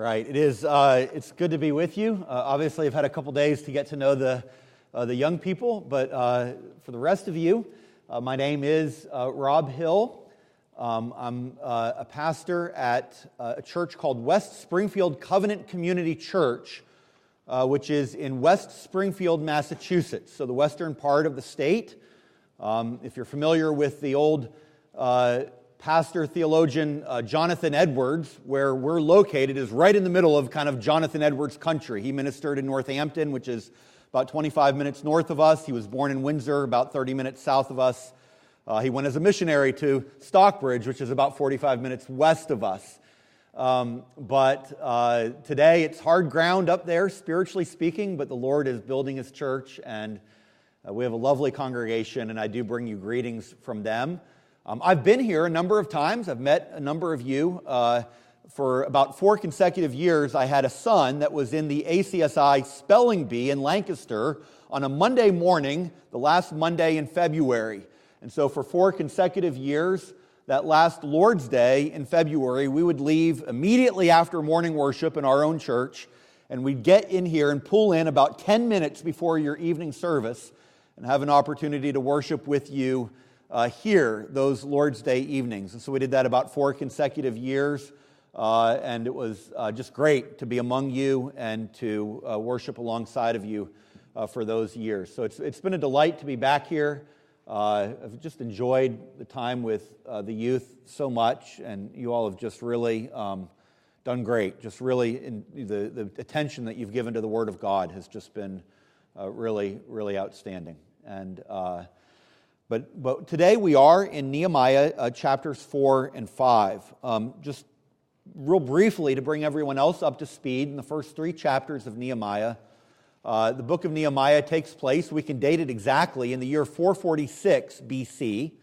right, it's good to be with you. Obviously, I've had a couple days to get to know the young people, but for the rest of you, my name is Rob Hill. I'm a pastor at a church called West Springfield Covenant Community Church, which is in West Springfield, Massachusetts, so the western part of the state. If you're familiar with the old pastor, theologian Jonathan Edwards, where we're located is right in the middle of kind of Jonathan Edwards country. He ministered in Northampton, which is about 25 minutes north of us. He was born in Windsor, about 30 minutes south of us. He went as a missionary to Stockbridge, which is about 45 minutes west of us. But today it's hard ground up there, spiritually speaking, but the Lord is building His church, and we have a lovely congregation, and I do bring you greetings from them. I've been here a number of times. I've met a number of you. For about 4 consecutive years, I had a son that was in the ACSI Spelling Bee in Lancaster on a Monday morning, the last Monday in February. And so for 4 consecutive years, that last Lord's Day in February, we would leave immediately after morning worship in our own church, and we'd get in here and pull in about 10 minutes before your evening service and have an opportunity to worship with you here those Lord's Day evenings. And so we did that about 4 consecutive years, and it was just great to be among you and to worship alongside of you for those years. So it's been a delight to be back here. I've just enjoyed the time with the youth so much, and you all have just really done great. Just really, the attention that you've given to the Word of God has just been really, really outstanding. And But today we are in Nehemiah chapters 4 and 5. Just real briefly to bring everyone else up to speed, in the first 3 chapters of Nehemiah, the book of Nehemiah takes place, we can date it exactly, in the year 446 BC.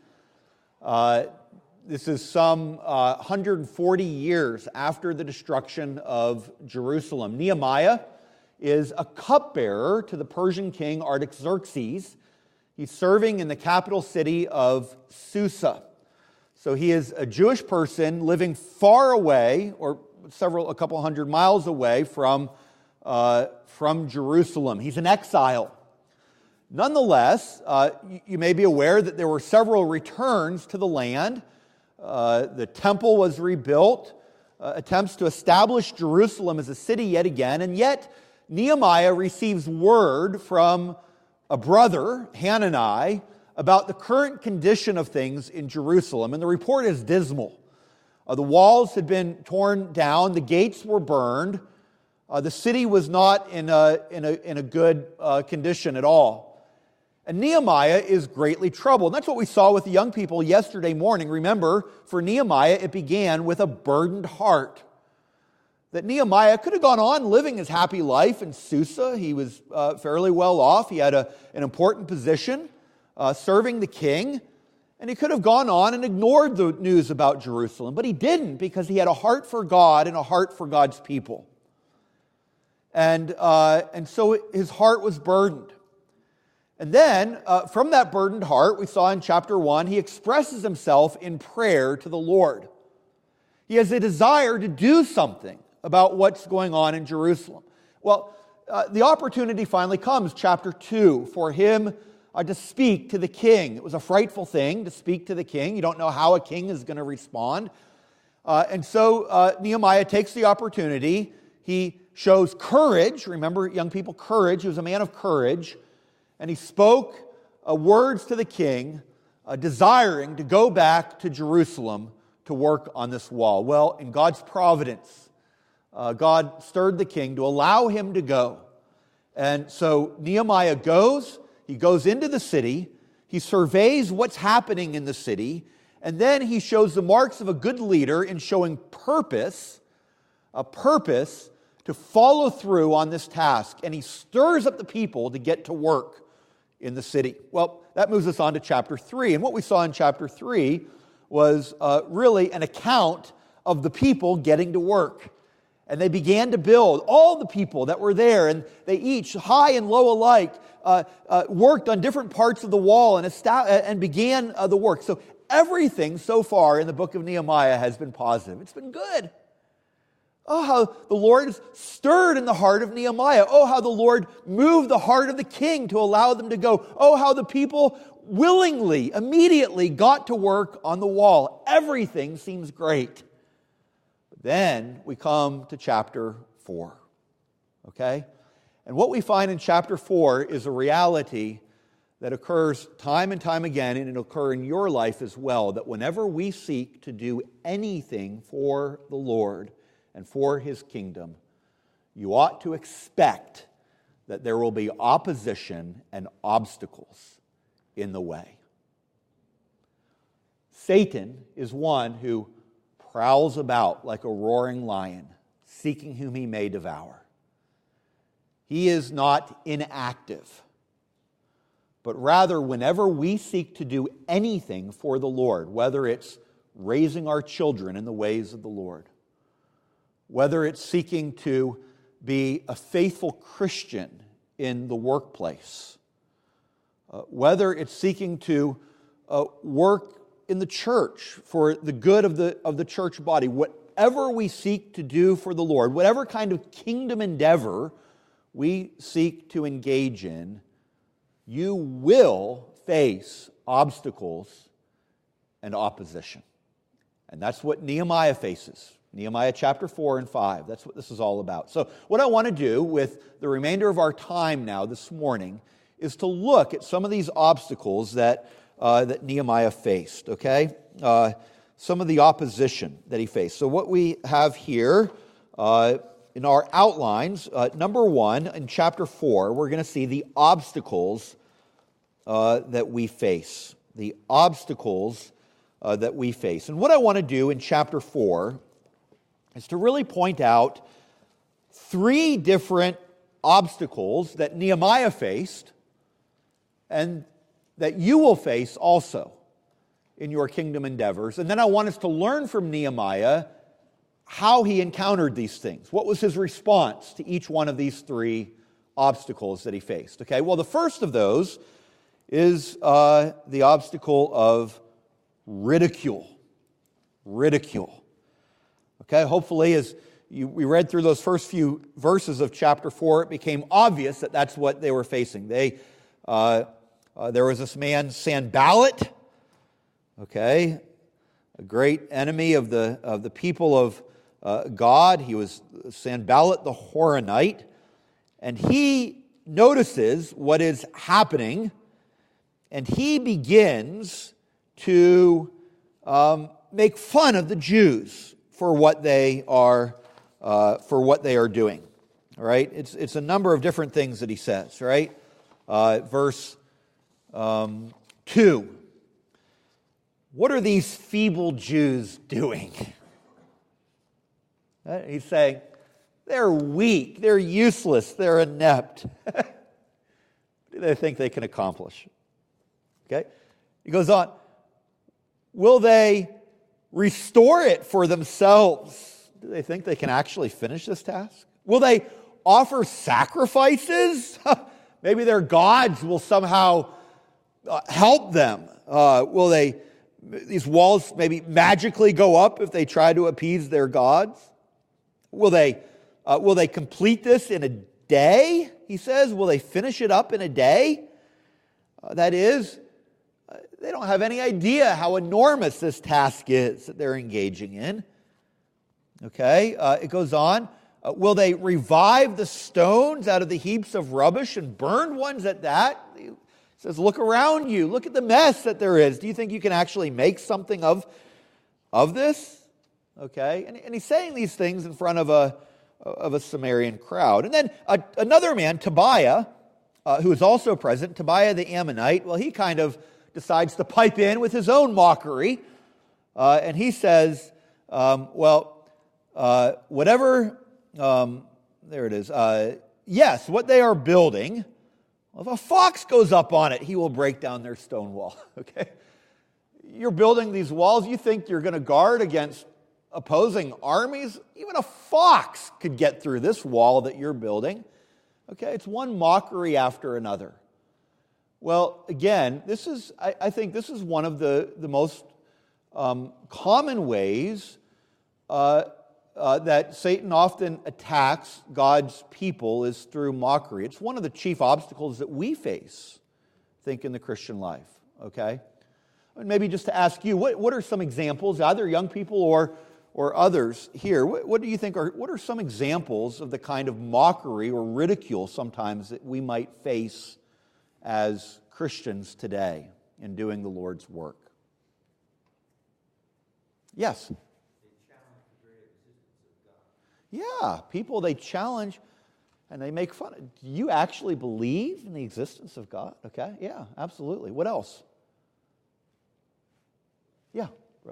This is some 140 years after the destruction of Jerusalem. Nehemiah is a cupbearer to the Persian king Artaxerxes. He's serving in the capital city of Susa. So he is a Jewish person living far away, or a couple hundred miles away from Jerusalem. He's an exile. Nonetheless, you may be aware that there were several returns to the land. The temple was rebuilt, attempts to establish Jerusalem as a city yet again, and yet Nehemiah receives word from a brother, Hanani, about the current condition of things in Jerusalem. And the report is dismal. The walls had been torn down. The gates were burned. The city was not in a good condition at all. And Nehemiah is greatly troubled. And that's what we saw with the young people yesterday morning. Remember, for Nehemiah, it began with a burdened heart. That Nehemiah could have gone on living his happy life in Susa. He was fairly well off. He had an important position serving the king. And he could have gone on and ignored the news about Jerusalem. But he didn't, because he had a heart for God and a heart for God's people. And so his heart was burdened. And then, from that burdened heart, we saw in chapter 1, he expresses himself in prayer to the Lord. He has a desire to do something about what's going on in Jerusalem. Well, the opportunity finally comes, chapter 2, for him to speak to the king. It was a frightful thing to speak to the king. You don't know how a king is going to respond. And so Nehemiah takes the opportunity. He shows courage. Remember, young people, courage. He was a man of courage. And he spoke words to the king, desiring to go back to Jerusalem to work on this wall. Well, in God's providence, God stirred the king to allow him to go. And so Nehemiah goes. He goes into the city. He surveys what's happening in the city. And then he shows the marks of a good leader in showing purpose, a purpose to follow through on this task. And he stirs up the people to get to work in the city. Well, that moves us on to chapter 3. And what we saw in chapter 3 was really an account of the people getting to work. And they began to build, all the people that were there, and they each, high and low alike, worked on different parts of the wall and began the work. So everything so far in the book of Nehemiah has been positive. It's been good. Oh, how the Lord stirred in the heart of Nehemiah. Oh, how the Lord moved the heart of the king to allow them to go. Oh, how the people willingly, immediately got to work on the wall. Everything seems great. But then we come to chapter 4. Okay? And what we find in chapter 4 is a reality that occurs time and time again, and it'll occur in your life as well, that whenever we seek to do anything for the Lord and for His kingdom, you ought to expect that there will be opposition and obstacles in the way. Satan is one who prowls about like a roaring lion, seeking whom he may devour. He is not inactive, but rather whenever we seek to do anything for the Lord, whether it's raising our children in the ways of the Lord, whether it's seeking to be a faithful Christian in the workplace, whether it's seeking to work in the church for the good of the church body, whatever we seek to do for the Lord, whatever kind of kingdom endeavor we seek to engage in, you will face obstacles and opposition. And that's what Nehemiah faces. Nehemiah chapter 4 and 5. That's what this is all about. So what I want to do with the remainder of our time now this morning is to look at some of these obstacles that Nehemiah faced, okay? Some of the opposition that he faced. So what we have here in our outlines, number 1, in chapter 4, we're going to see the obstacles that we face. The obstacles that we face. And what I want to do in chapter 4 is to really point out 3 different obstacles that Nehemiah faced and that you will face also in your kingdom endeavors. And then I want us to learn from Nehemiah how he encountered these things. What was his response to each one of these 3 obstacles that he faced? Okay, well, the first of those is the obstacle of ridicule. Ridicule. Okay, hopefully as we read through those first few verses of chapter 4, it became obvious that that's what they were facing. There was this man, Sanballat, okay, a great enemy of the people of God. He was Sanballat the Horonite, and he notices what is happening, and he begins to make fun of the Jews for what they are doing. All right, it's a number of different things that he says. Right, verse 2. What are these feeble Jews doing? He's saying they're weak, they're useless, they're inept. What do they think they can accomplish? Okay, he goes on. Will they restore it for themselves? Do they think they can actually finish this task? Will they offer sacrifices? Maybe their gods will somehow help them. Will these walls maybe magically go up if they try to appease their gods? Will they complete this in a day? He says, will they finish it up in a day? That is, they don't have any idea how enormous this task is that they're engaging in. Okay, it goes on. Will they revive the stones out of the heaps of rubbish and burned ones at that? He says, look around you. Look at the mess that there is. Do you think you can actually make something of this? Okay, and he's saying these things in front of a Sumerian crowd. And then another man, Tobiah, who is also present, Tobiah the Ammonite, well, he kind of decides to pipe in with his own mockery. And he says, whatever, there it is. Yes, what they are building, well, if a fox goes up on it, he will break down their stone wall. Okay? You're building these walls, you think you're going to guard against opposing armies? Even a fox could get through this wall that you're building. Okay, it's one mockery after another. Well, again, I think this is one of the most common ways that Satan often attacks God's people is through mockery. It's one of the chief obstacles that we face, I think, in the Christian life, okay? And maybe just to ask you, what are some examples, either young people or others here, what do you think what are some examples of the kind of mockery or ridicule sometimes that we might face as Christians today in doing the Lord's work? Yes? Yeah, people they challenge and they make fun. Do you actually believe in the existence of God? Okay, yeah, absolutely. What else? Yeah, brother.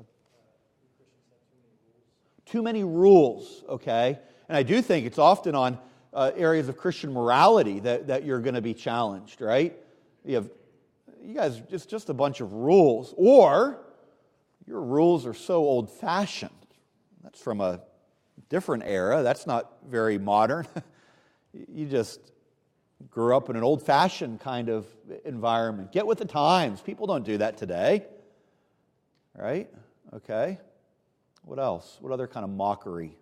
Too many rules, okay? And I do think it's often on areas of Christian morality that you're going to be challenged, right? You guys, just a bunch of rules. Or your rules are so old-fashioned. That's from a different era. That's not very modern. You just grew up in an old-fashioned kind of environment. Get with the times. People don't do that today. Right? Okay. What else? What other kind of mockery?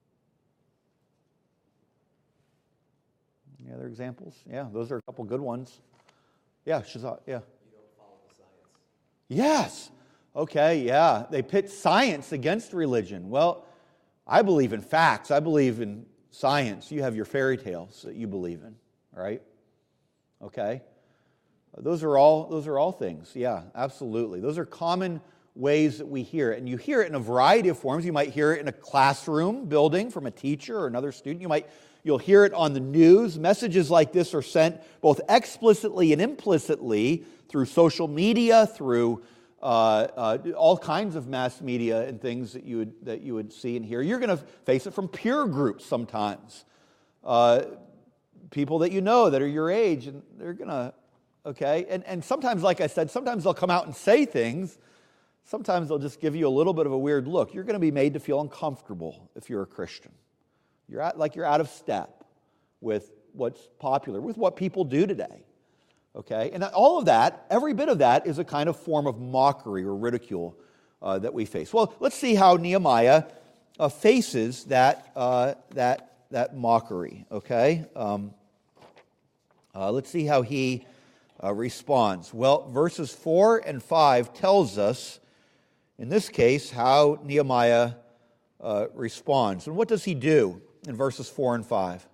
Any other examples? Yeah, those are a couple good ones. Yeah, Shazad, yeah. You don't follow the science. Yes. Okay, yeah. They pit science against religion. Well, I believe in facts. I believe in science. You have your fairy tales that you believe in, right? Okay. Those are all things. Yeah, absolutely. Those are common ways that we hear it. And you hear it in a variety of forms. You might hear it in a classroom building from a teacher or another student. You'll hear it on the news. Messages like this are sent both explicitly and implicitly through social media, through all kinds of mass media and things that you would see and hear. You're going to face it from peer groups sometimes. People that you know that are your age, and they're going to, okay? And sometimes, like I said, sometimes they'll come out and say things. Sometimes they'll just give you a little bit of a weird look. You're going to be made to feel uncomfortable if you're a Christian. You're out of step with what's popular, with what people do today. Okay? And all of that, every bit of that, is a kind of form of mockery or ridicule that we face. Well, let's see how Nehemiah faces that mockery. Okay? Let's see how he responds. Well, verses 4 and 5 tells us, in this case, how Nehemiah responds. And what does he do in verses 4 and 5?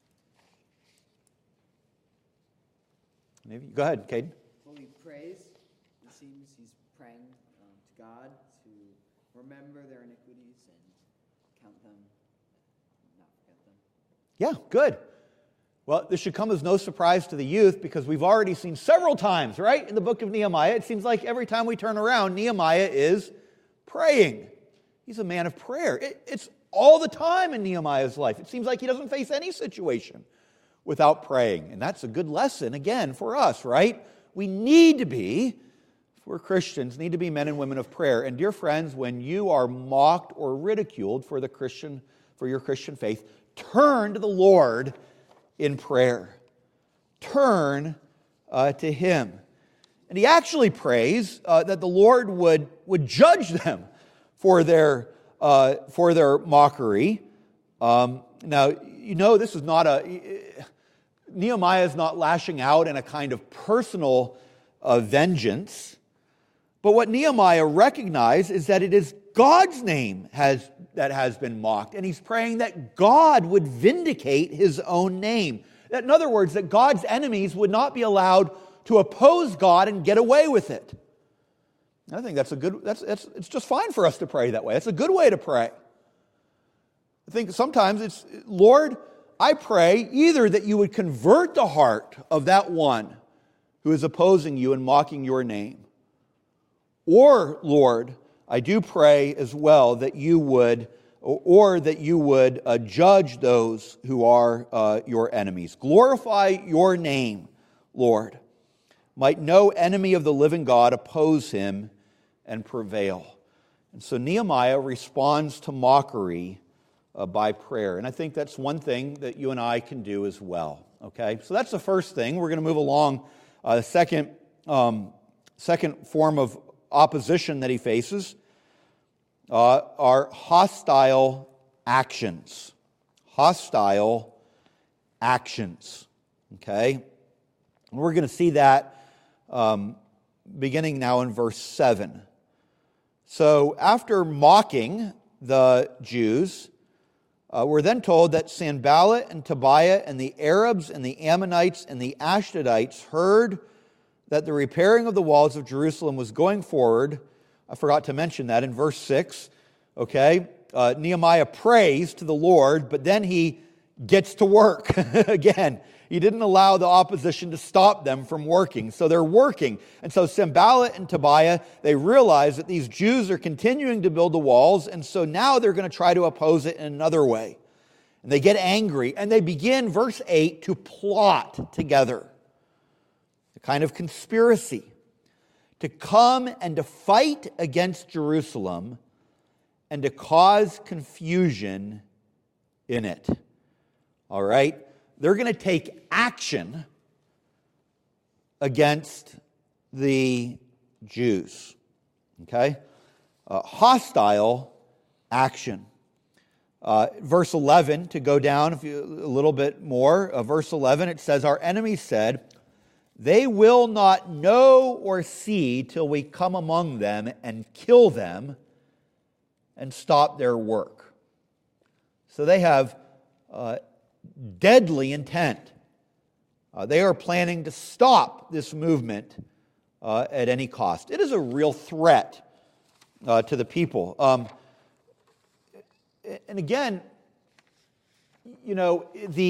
Maybe go ahead, Caden. Well, he prays. It seems he's praying to God to remember their iniquities and count them, not forget them. Yeah, good. Well, this should come as no surprise to the youth because we've already seen several times, right, in the book of Nehemiah. It seems like every time we turn around, Nehemiah is praying. He's a man of prayer. It's all the time in Nehemiah's life. It seems like he doesn't face any situation without praying. And that's a good lesson, again, for us, right? We need to be, if we're Christians, need to be men and women of prayer. And dear friends, when you are mocked or ridiculed for your Christian faith, turn to the Lord in prayer. Turn to Him. And he actually prays that the Lord would judge them for their mockery. Now, this is not Nehemiah is not lashing out in a kind of personal vengeance. But what Nehemiah recognized is that it is God's name that has been mocked. And he's praying that God would vindicate His own name. That, in other words, that God's enemies would not be allowed to oppose God and get away with it. I think it's just fine for us to pray that way. It's a good way to pray. I think sometimes it's, Lord, I pray either that you would convert the heart of that one who is opposing you and mocking your name, or, Lord, I do pray as well that you would, judge those who are your enemies. Glorify your name, Lord. Might no enemy of the living God oppose him and prevail. And so Nehemiah responds to mockery by prayer. And I think that's one thing that you and I can do as well. Okay, so that's the first thing. We're going to move along. The second form of opposition that he faces are hostile actions. Hostile actions. Okay? And we're going to see that beginning now in verse 7. So after mocking the Jews, we're then told that Sanballat and Tobiah and the Arabs and the Ammonites and the Ashdodites heard that the repairing of the walls of Jerusalem was going forward. I forgot to mention that in verse 6. Okay, Nehemiah prays to the Lord, but then he gets to work. Again, he didn't allow the opposition to stop them from working. So they're working. And so Sanballat and Tobiah, they realize that these Jews are continuing to build the walls, and so now they're going to try to oppose it in another way. And they get angry, and they begin, verse 8, to plot together. A kind of conspiracy to come and to fight against Jerusalem and to cause confusion in it. All right? They're going to take action against the Jews. Okay? Hostile action. Verse 11, to go down a little bit more, verse 11, it says, our enemies said, they will not know or see till we come among them and kill them and stop their work. So they have deadly intent. They are planning to stop this movement at any cost. It is a real threat to the people. And again, you know,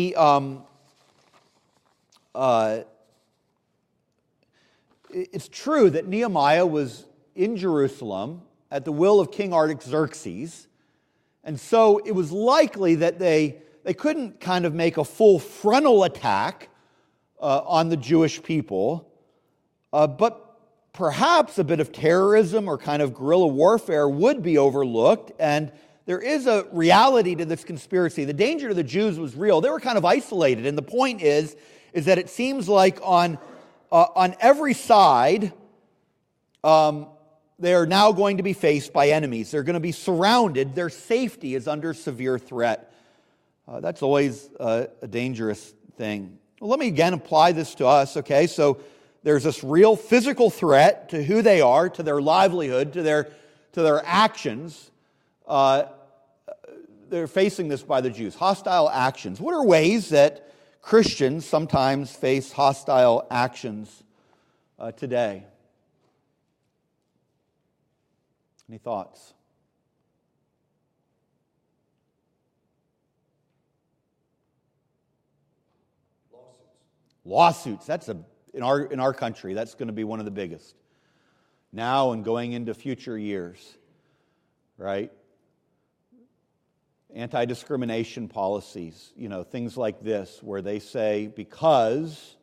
it's true that Nehemiah was in Jerusalem at the will of King Artaxerxes, and so it was likely that they couldn't kind of make a full frontal attack on the Jewish people, but perhaps a bit of terrorism or kind of guerrilla warfare would be overlooked, and there is a reality to this conspiracy. The danger to the Jews was real. They were kind of isolated, and the point is that it seems like on every side, they are now going to be faced by enemies. They're going to be surrounded. Their safety is under severe threat. That's always a dangerous thing. Well, let me again apply this to us, okay? So there's this real physical threat to who they are, to their livelihood, to their actions. They're facing this by the Jews. Hostile actions. What are ways that Christians sometimes face hostile actions today? Any thoughts? Lawsuits. That's in our country, that's going to be one of the biggest. Now and going into future years, right? Anti-discrimination policies, you know, things like this, where they say because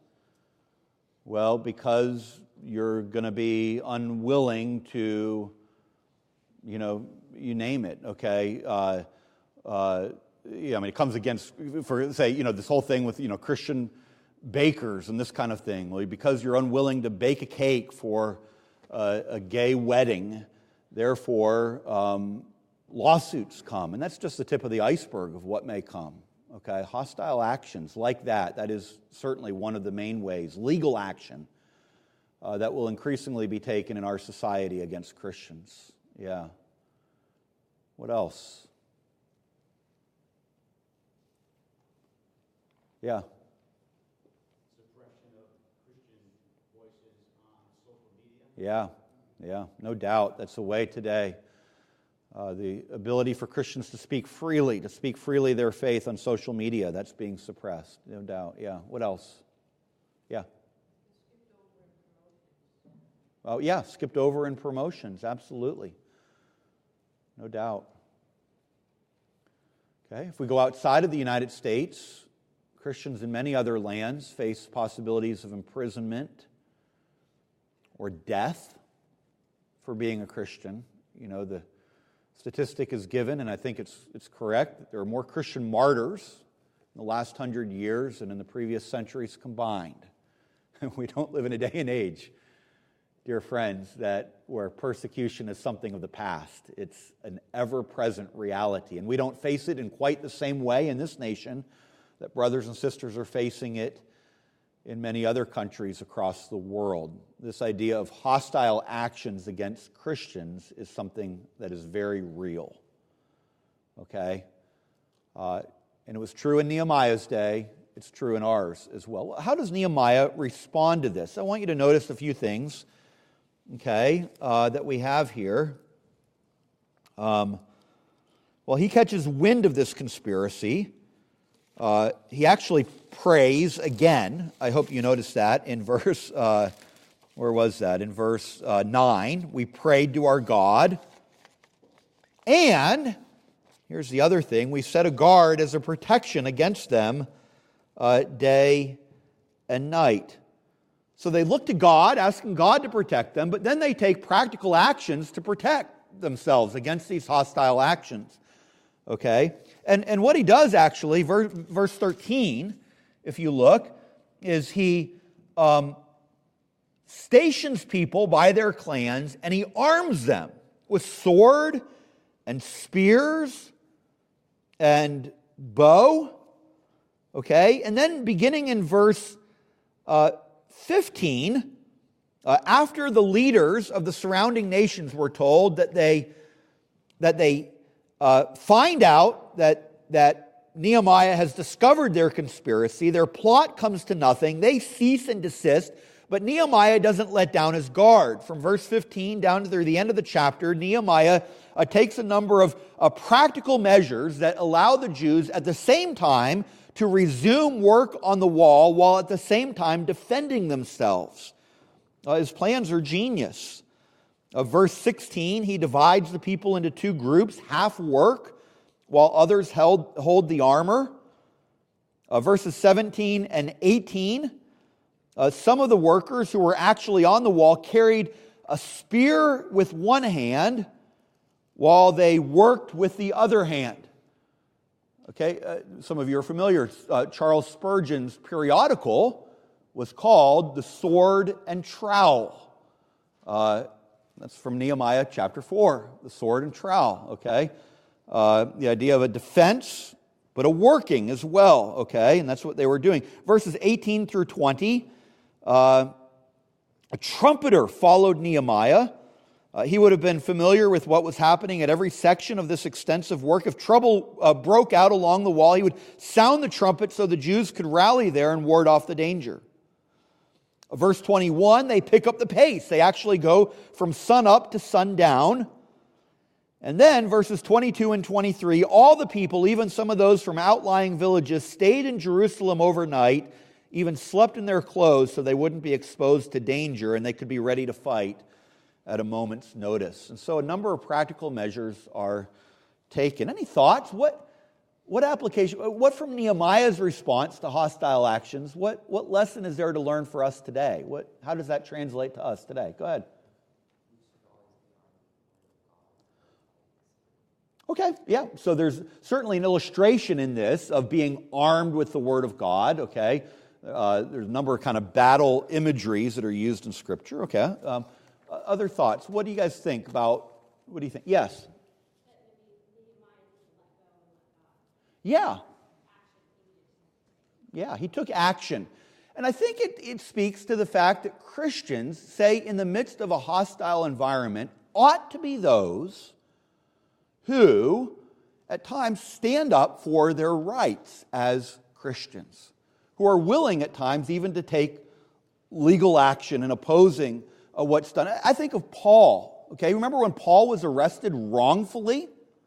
you're going to be unwilling to, you know, you name it, okay? Yeah, I mean, it comes against, for say, you know, this whole thing with, you know, Christian bakers and this kind of thing. Well, because you're unwilling to bake a cake for a gay wedding, therefore, lawsuits come. And that's just the tip of the iceberg of what may come. Okay, hostile actions like that is certainly one of the main ways. Legal action that will increasingly be taken in our society against Christians. Yeah. What else? Yeah. Suppression of Christian voices on social media. Yeah, no doubt. That's the way today. The ability for Christians to speak freely their faith on social media, that's being suppressed, no doubt. Yeah, what else? Yeah. Oh, yeah, skipped over in promotions, absolutely. No doubt. Okay, if we go outside of the United States, Christians in many other lands face possibilities of imprisonment or death for being a Christian. You know, the statistic is given, and I think it's correct, that there are more Christian martyrs in the last 100 years than in the previous centuries combined. We don't live in a day and age dear friends, that where persecution is something of the past. It's an ever-present reality. And we don't face it in quite the same way in this nation that brothers and sisters are facing it in many other countries across the world. This idea of hostile actions against Christians is something that is very real. Okay? And it was true in Nehemiah's day. It's true in ours as well. How does Nehemiah respond to this? I want you to notice a few things, okay, that we have here. Well, he catches wind of this conspiracy. He actually prays again. I hope you noticed that in verse, where was that? In verse 9, we prayed to our God. And, here's the other thing, we set a guard as a protection against them day and night. So they look to God, asking God to protect them, but then they take practical actions to protect themselves against these hostile actions. Okay? And what he does actually, verse 13, if you look, is he stations people by their clans and he arms them with sword and spears and bow. Okay? And then beginning in verse 15, after the leaders of the surrounding nations were told that they find out that Nehemiah has discovered their conspiracy, their plot comes to nothing, they cease and desist, but Nehemiah doesn't let down his guard. From verse 15 down to the end of the chapter, Nehemiah takes a number of practical measures that allow the Jews at the same time to resume work on the wall while at the same time defending themselves. His plans are genius. Verse 16, he divides the people into two groups, half work while others hold the armor. Verses 17 and 18, some of the workers who were actually on the wall carried a spear with one hand while they worked with the other hand. Okay, some of you are familiar. Charles Spurgeon's periodical was called The Sword and Trowel. That's from Nehemiah chapter 4, the sword and trowel, okay? The idea of a defense, but a working as well, okay? And that's what they were doing. Verses 18 through 20, a trumpeter followed Nehemiah. He would have been familiar with what was happening at every section of this extensive work. If trouble broke out along the wall, he would sound the trumpet so the Jews could rally there and ward off the danger. Verse 21, they pick up the pace. They actually go from sunup to sundown. And then verses 22 and 23, all the people, even some of those from outlying villages, stayed in Jerusalem overnight, even slept in their clothes so they wouldn't be exposed to danger and they could be ready to fight at a moment's notice. And so a number of practical measures are taken. Any thoughts? What application, what from Nehemiah's response to hostile actions, what lesson is there to learn for us today? How does that translate to us today? Go ahead. Okay, yeah, so there's certainly an illustration in this of being armed with the Word of God, okay? There's a number of kind of battle imageries that are used in Scripture, okay? Other thoughts? What do you guys think about, what do you think? Yes? Yeah. Yeah, he took action. And I think it speaks to the fact that Christians, say in the midst of a hostile environment, ought to be those who at times stand up for their rights as Christians, who are willing at times even to take legal action in opposing what's done. I think of Paul, okay? Remember when Paul was arrested wrongfully?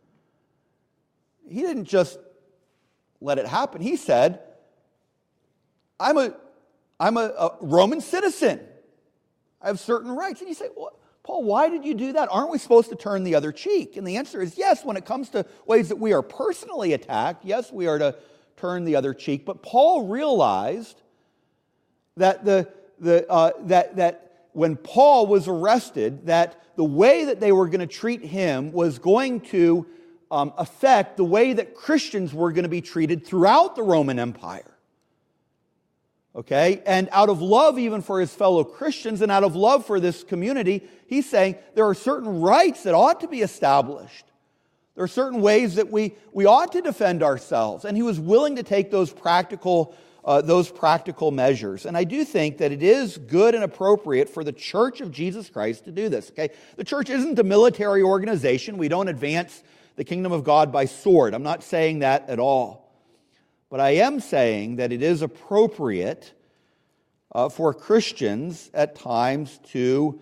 He didn't just let it happen. He said, I'm a Roman citizen. I have certain rights. And you say, well, Paul, why did you do that? Aren't we supposed to turn the other cheek? And the answer is yes, when it comes to ways that we are personally attacked, yes, we are to turn the other cheek. But Paul realized that that when Paul was arrested, that the way that they were going to treat him was going to affect the way that Christians were going to be treated throughout the Roman Empire. Okay? And out of love even for his fellow Christians and out of love for this community, he's saying there are certain rights that ought to be established. There are certain ways that we ought to defend ourselves. And he was willing to take those practical measures. And I do think that it is good and appropriate for the Church of Jesus Christ to do this. Okay? The church isn't a military organization. We don't advance the kingdom of God by sword. I'm not saying that at all. But I am saying that it is appropriate for Christians at times to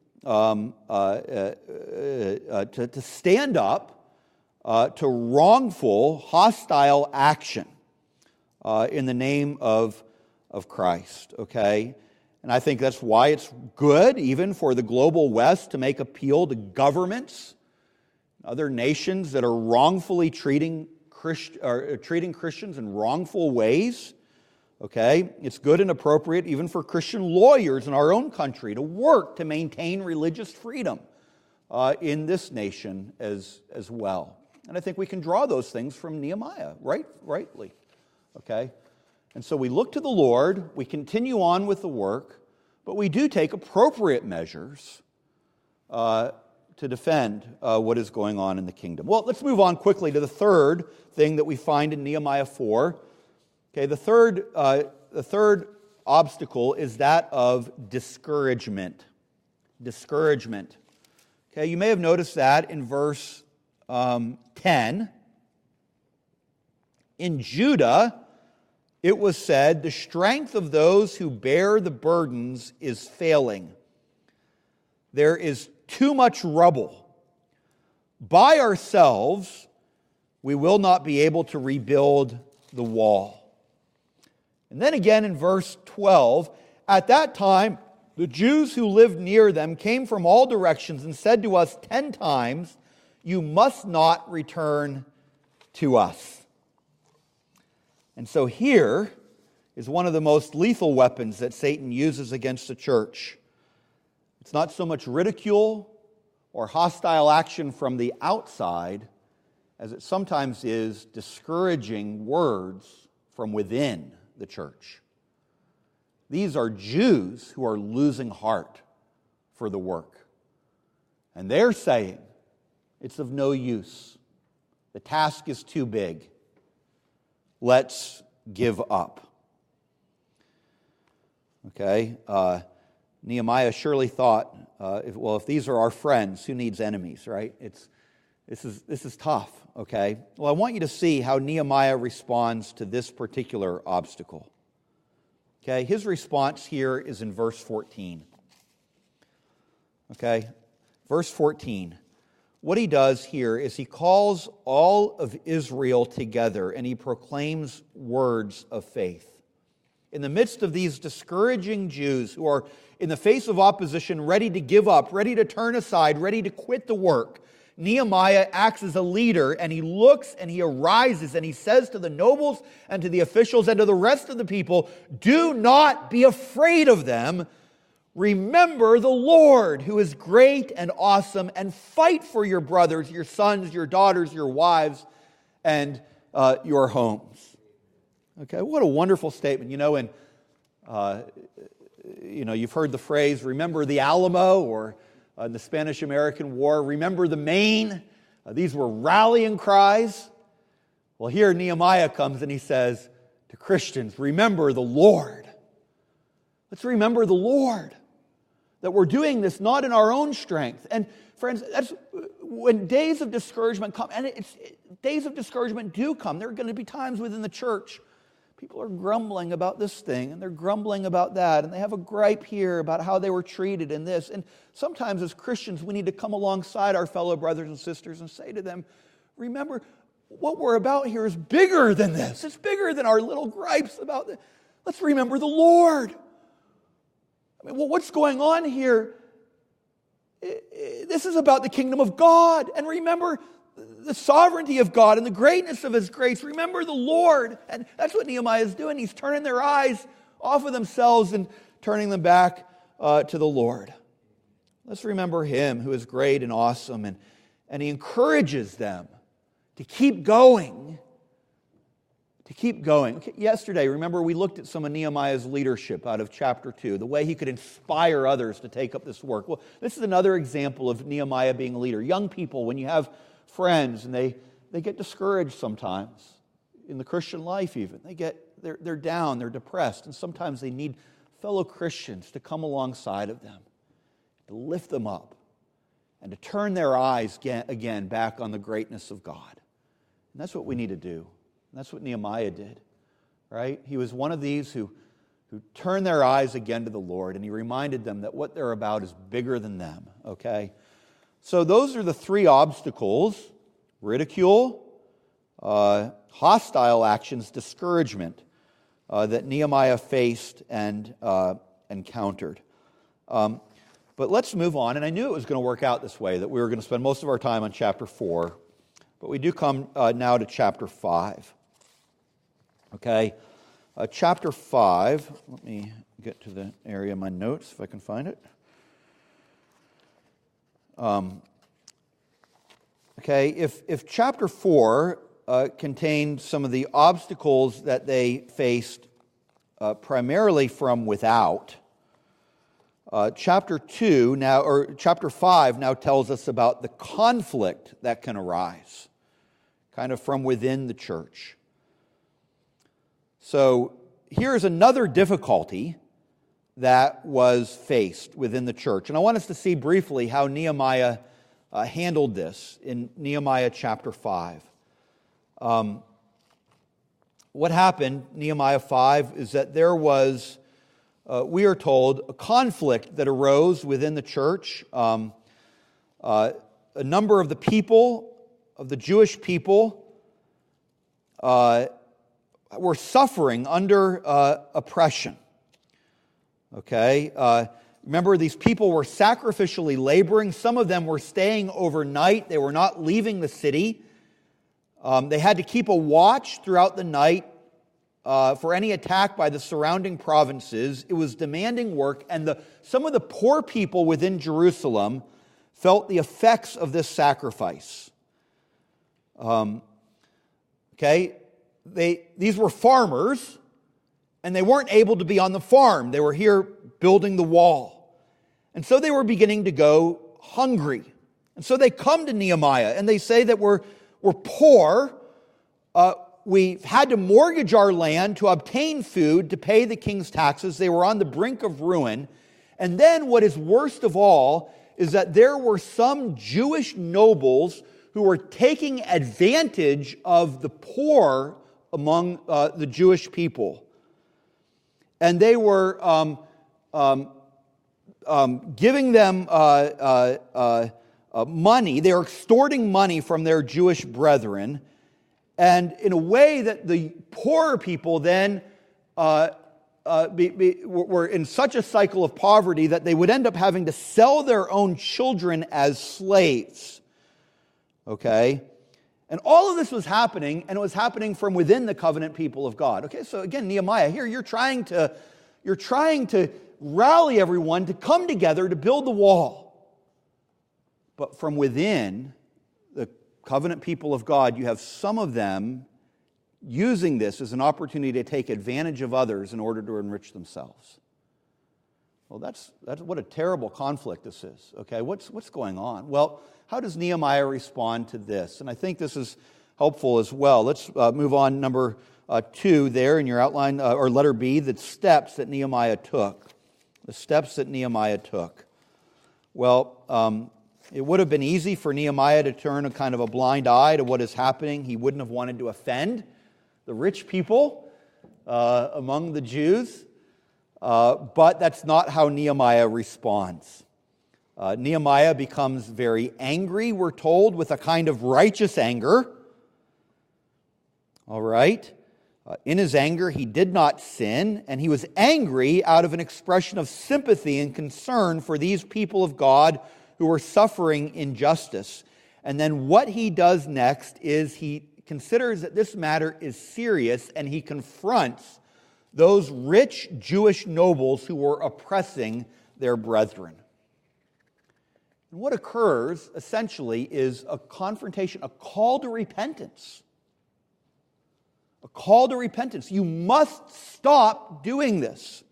stand up to wrongful, hostile action in the name of Christ. Okay, and I think that's why it's good, even for the global West, to make appeal to governments, other nations that are wrongfully treating Christians in wrongful ways. Okay, it's good and appropriate even for Christian lawyers in our own country to work to maintain religious freedom in this nation as well. And I think we can draw those things from Nehemiah, rightly. Okay, and so we look to the Lord, we continue on with the work, but we do take appropriate measures to defend what is going on in the kingdom. Well, let's move on quickly to the third thing that we find in Nehemiah 4. Okay, the third obstacle is that of discouragement. Discouragement. Okay, you may have noticed that in verse 10. In Judah, it was said, the strength of those who bear the burdens is failing. There is too much rubble. By ourselves, we will not be able to rebuild the wall. And then again in verse 12, at that time, the Jews who lived near them came from all directions and said to us 10 times, you must not return to us. And so here is one of the most lethal weapons that Satan uses against the church. It's not so much ridicule or hostile action from the outside as it sometimes is discouraging words from within the church. These are Jews who are losing heart for the work. And they're saying, it's of no use. The task is too big. Let's give up. Okay, Nehemiah surely thought, if these are our friends, who needs enemies, right? This is tough, okay? Well, I want you to see how Nehemiah responds to this particular obstacle. Okay, his response here is in verse 14. Okay, verse 14. What he does here is he calls all of Israel together and he proclaims words of faith. In the midst of these discouraging Jews who are in the face of opposition, ready to give up, ready to turn aside, ready to quit the work, Nehemiah acts as a leader and he looks and he arises and he says to the nobles and to the officials and to the rest of the people, do not be afraid of them. Remember the Lord who is great and awesome, and fight for your brothers, your sons, your daughters, your wives, and your homes. Okay, what a wonderful statement. You've heard the phrase, remember the Alamo, or in the Spanish-American War, remember the Maine. These were rallying cries. Well, here Nehemiah comes and he says to Christians, remember the Lord. Let's remember the Lord. That we're doing this not in our own strength. And friends, that's when days of discouragement come, and days of discouragement do come. There are going to be times within the church, people are grumbling about this thing, and they're grumbling about that, and they have a gripe here about how they were treated in this. And sometimes as Christians, we need to come alongside our fellow brothers and sisters and say to them, remember, what we're about here is bigger than this. It's bigger than our little gripes about this. Let's remember the Lord. What's going on here? This is about the kingdom of God. And remember the sovereignty of God and the greatness of His grace. Remember the Lord. And that's what Nehemiah is doing. He's turning their eyes off of themselves and turning them back to the Lord. Let's remember Him who is great and awesome. And He encourages them to keep going, to keep going. Okay, yesterday, remember, we looked at some of Nehemiah's leadership out of chapter 2, the way he could inspire others to take up this work. Well, this is another example of Nehemiah being a leader. Young people, when you have friends and they get discouraged sometimes in the Christian life even. They're down, they're depressed, and sometimes they need fellow Christians to come alongside of them, to lift them up, and to turn their eyes again back on the greatness of God. And that's what we need to do. And that's what Nehemiah did, right? He was one of these who turned their eyes again to the Lord, and he reminded them that what they're about is bigger than them, okay? So those are the three obstacles: ridicule, hostile actions, discouragement, that Nehemiah faced and encountered. But let's move on, and I knew it was going to work out this way, that we were going to spend most of our time on chapter 4, but we do come now to chapter 5. Okay, chapter 5, let me get to the area of my notes if I can find it. Okay, if chapter 4 contained some of the obstacles that they faced primarily from without, chapter 5 now tells us about the conflict that can arise, kind of from within the church. So here's another difficulty that was faced within the church. And I want us to see briefly how Nehemiah handled this in Nehemiah chapter 5. What happened, Nehemiah 5, is that there was, we are told, a conflict that arose within the church. A number of the people, of the Jewish people, were suffering under oppression. Okay? Remember, these people were sacrificially laboring. Some of them were staying overnight. They were not leaving the city. They had to keep a watch throughout the night for any attack by the surrounding provinces. It was demanding work, and some of the poor people within Jerusalem felt the effects of this sacrifice. These were farmers, and they weren't able to be on the farm. They were here building the wall. And so they were beginning to go hungry. And so they come to Nehemiah, and they say that we're poor. We've had to mortgage our land to obtain food to pay the king's taxes. They were on the brink of ruin. And then what is worst of all is that there were some Jewish nobles who were taking advantage of the poor among the Jewish people. And they were giving them money. They were extorting money from their Jewish brethren. And in a way that the poorer people then were in such a cycle of poverty that they would end up having to sell their own children as slaves. Okay? And all of this was happening, and it was happening from within the covenant people of God. Okay, so again, Nehemiah, here you're trying to rally everyone to come together to build the wall. But from within the covenant people of God, you have some of them using this as an opportunity to take advantage of others in order to enrich themselves. Well, that's what a terrible conflict this is. Okay, what's going on? Well, how does Nehemiah respond to this? And I think this is helpful as well. Let's move on, number 2 there in your outline, or letter B, the steps that Nehemiah took. The steps that Nehemiah took. Well, it would have been easy for Nehemiah to turn a kind of a blind eye to what is happening. He wouldn't have wanted to offend the rich people among the Jews. But that's not how Nehemiah responds. Nehemiah becomes very angry, we're told, with a kind of righteous anger. All right? In his anger, he did not sin, and he was angry out of an expression of sympathy and concern for these people of God who were suffering injustice. And then what he does next is he considers that this matter is serious, and he confronts those rich Jewish nobles who were oppressing their brethren. And what occurs, essentially, is a confrontation, a call to repentance. A call to repentance. You must stop doing this.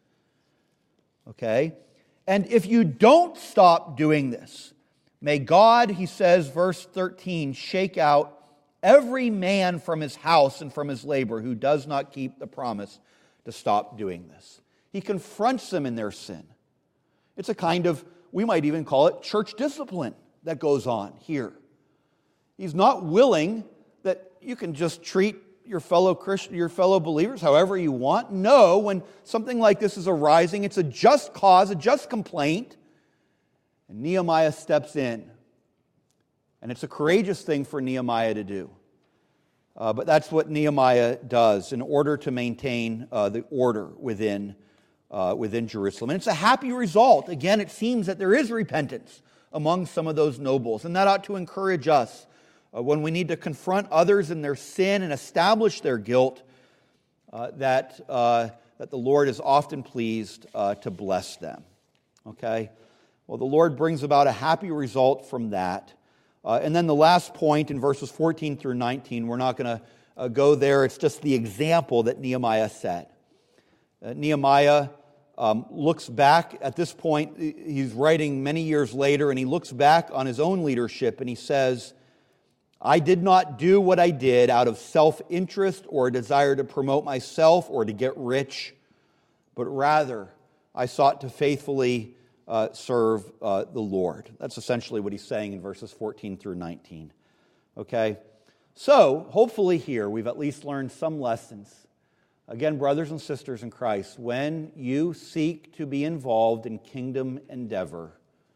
Okay? And if you don't stop doing this, may God, he says, verse 13, shake out every man from his house and from his labor who does not keep the promise to stop doing this. He confronts them in their sin. It's a kind of, we might even call it church discipline that goes on here. He's not willing that you can just treat your fellow Christian, your fellow believers however you want. No, when something like this is arising, it's a just cause, a just complaint. And Nehemiah steps in. And it's a courageous thing for Nehemiah to do. But that's what Nehemiah does in order to maintain the order within Jerusalem. And it's a happy result. Again, it seems that there is repentance among some of those nobles. And that ought to encourage us when we need to confront others in their sin and establish their guilt, that the Lord is often pleased to bless them. Okay? Well, the Lord brings about a happy result from that. And then the last point in verses 14 through 19, we're not going to go there. It's just the example that Nehemiah set. Nehemiah looks back at this point. He's writing many years later, and he looks back on his own leadership, and he says, I did not do what I did out of self-interest or a desire to promote myself or to get rich, but rather I sought to faithfully serve the Lord. That's essentially what he's saying in verses 14 through 19. Okay? So, hopefully here we've at least learned some lessons. Again, brothers and sisters in Christ, when you seek to be involved in kingdom endeavor,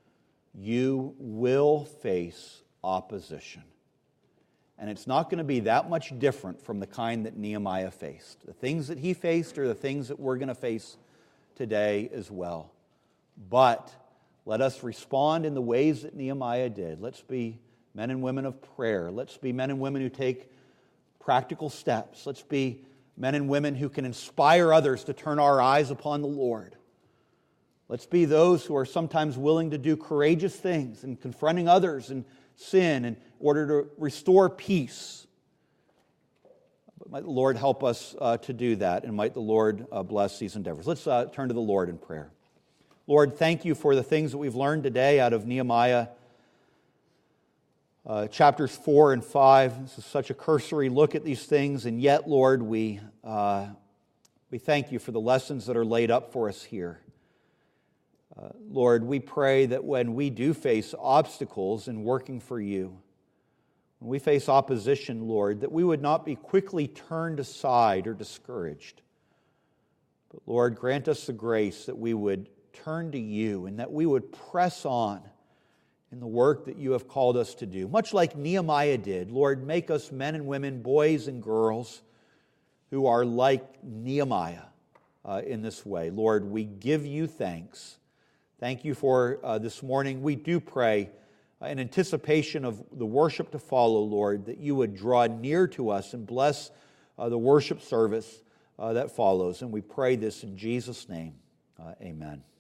you will face opposition. And it's not going to be that much different from the kind that Nehemiah faced. The things that he faced are the things that we're going to face today as well. But let us respond in the ways that Nehemiah did. Let's be men and women of prayer. Let's be men and women who take practical steps. Let's be men and women who can inspire others to turn our eyes upon the Lord. Let's be those who are sometimes willing to do courageous things and confronting others in sin in order to restore peace. But might the Lord help us to do that, and might the Lord bless these endeavors. Let's turn to the Lord in prayer. Lord, thank you for the things that we've learned today out of Nehemiah chapters 4 and 5. This is such a cursory look at these things, and yet, Lord, we thank you for the lessons that are laid up for us here. Lord, we pray that when we do face obstacles in working for you, when we face opposition, Lord, that we would not be quickly turned aside or discouraged. But Lord, grant us the grace that we would turn to you and that we would press on in the work that you have called us to do. Much like Nehemiah did, Lord, make us men and women, boys and girls who are like Nehemiah in this way. Lord, we give you thanks. Thank you for this morning. We do pray in anticipation of the worship to follow, Lord, that you would draw near to us and bless the worship service that follows. And we pray this in Jesus' name. Amen.